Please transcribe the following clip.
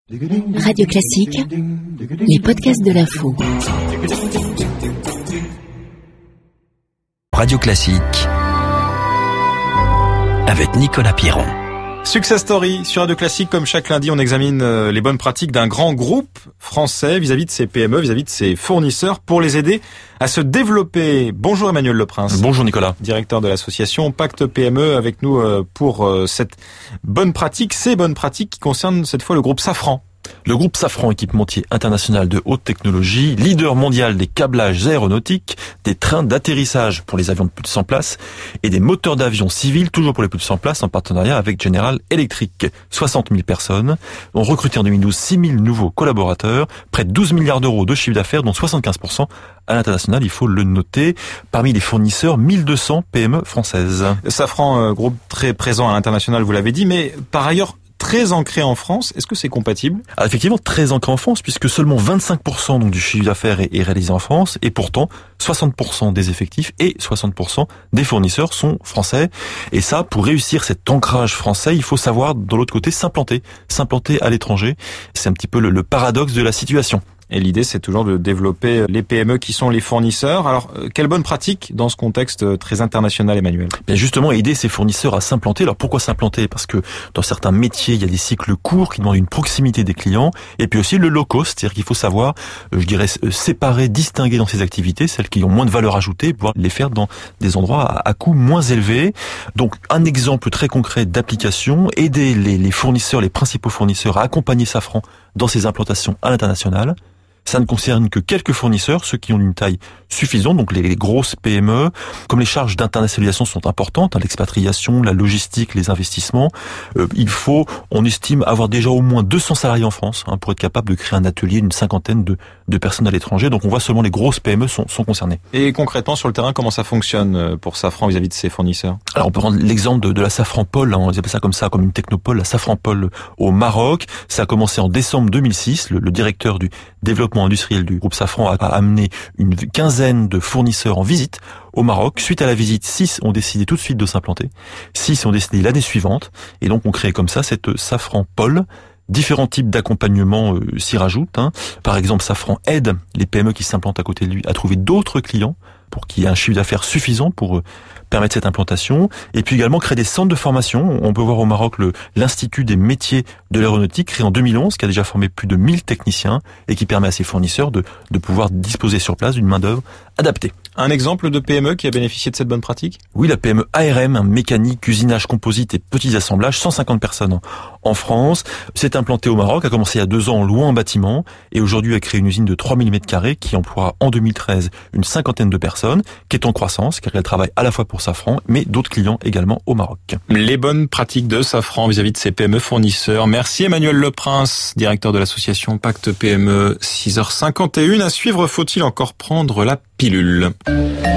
Radio Classique, les podcasts de l'info. Radio Classique, avec Nicolas Piron. Success Story sur Radio Classique, comme chaque lundi, on examine les bonnes pratiques d'un grand groupe français vis-à-vis de ses PME, vis-à-vis de ses fournisseurs, pour les aider à se développer. Bonjour Emmanuel Leprince. Bonjour Nicolas. Directeur de l'association Pacte PME, avec nous pour cette bonne pratique, ces bonnes pratiques qui concernent cette fois le groupe Safran. Le groupe Safran, équipementier international de haute technologie, leader mondial des câblages aéronautiques, des trains d'atterrissage pour les avions de plus de 100 places et des moteurs d'avion civils, toujours pour les plus de 100 places, en partenariat avec General Electric. 60 000 personnes ont recruté en 2012 6 000 nouveaux collaborateurs, près de 12 milliards d'euros de chiffre d'affaires, dont 75% à l'international, il faut le noter. Parmi les fournisseurs, 1200 PME françaises. Safran, groupe très présent à l'international, vous l'avez dit, mais par ailleurs très ancré en France. Est-ce que c'est compatible ? Alors effectivement, très ancré en France, puisque seulement 25% donc du chiffre d'affaires est réalisé en France, et pourtant 60% des effectifs et 60% des fournisseurs sont français. Et ça, pour réussir cet ancrage français, il faut savoir, de l'autre côté, s'implanter à l'étranger. C'est un petit peu le paradoxe de la situation. Et l'idée, c'est toujours de développer les PME qui sont les fournisseurs. Alors, quelle bonne pratique dans ce contexte très international, Emmanuel ? Bien justement, aider ces fournisseurs à s'implanter. Alors pourquoi s'implanter ? Parce que dans certains métiers, il y a des cycles courts qui demandent une proximité des clients. Et puis aussi le low cost, c'est-à-dire qu'il faut savoir, séparer, distinguer dans ces activités celles qui ont moins de valeur ajoutée, pouvoir les faire dans des endroits à coûts moins élevés. Donc un exemple très concret d'application, aider les fournisseurs, les principaux fournisseurs à accompagner Safran dans ses implantations à l'international. Ça ne concerne que quelques fournisseurs, ceux qui ont une taille suffisante, donc les grosses PME. Comme les charges d'internationalisation sont importantes, l'expatriation, la logistique, les investissements, on estime avoir déjà au moins 200 salariés en France pour être capable de créer un atelier, une cinquantaine de personnes à l'étranger. Donc on voit seulement les grosses PME sont concernées. Et concrètement, sur le terrain, comment ça fonctionne pour Safran vis-à-vis de ses fournisseurs ? Alors on peut prendre l'exemple de la Safran Pole, on appelle ça comme ça, comme une technopole, la Safran Pole au Maroc. Ça a commencé en décembre 2006. Le directeur du développement industriel du groupe Safran a amené une quinzaine de fournisseurs en visite au Maroc. Suite à la visite, 6 ont décidé tout de suite de s'implanter. 6 ont décidé l'année suivante. Et donc on crée comme ça cette Safran Pole. Différents types d'accompagnement s'y rajoutent. Par exemple, Safran aide les PME qui s'implantent à côté de lui à trouver d'autres clients pour qu'il y ait un chiffre d'affaires suffisant pour permettre cette implantation. Et puis également créer des centres de formation. On peut voir au Maroc l'Institut des métiers de l'aéronautique, créé en 2011, qui a déjà formé plus de 1000 techniciens et qui permet à ses fournisseurs de pouvoir disposer sur place d'une main-d'œuvre adaptée. Un exemple de PME qui a bénéficié de cette bonne pratique ? Oui, la PME ARM, mécanique, usinage, composite et petits assemblages, 150 personnes en France, s'est implantée au Maroc, a commencé il y a 2 ans en louant un bâtiment et aujourd'hui a créé une usine de 3000 m² qui emploie en 2013 une cinquantaine de personnes, qui est en croissance, car elle travaille à la fois pour Safran, mais d'autres clients également au Maroc. Les bonnes pratiques de Safran vis-à-vis de ses PME fournisseurs. Merci Emmanuel Leprince, directeur de l'association Pacte PME. 6h51 à suivre, faut-il encore prendre la pilule ?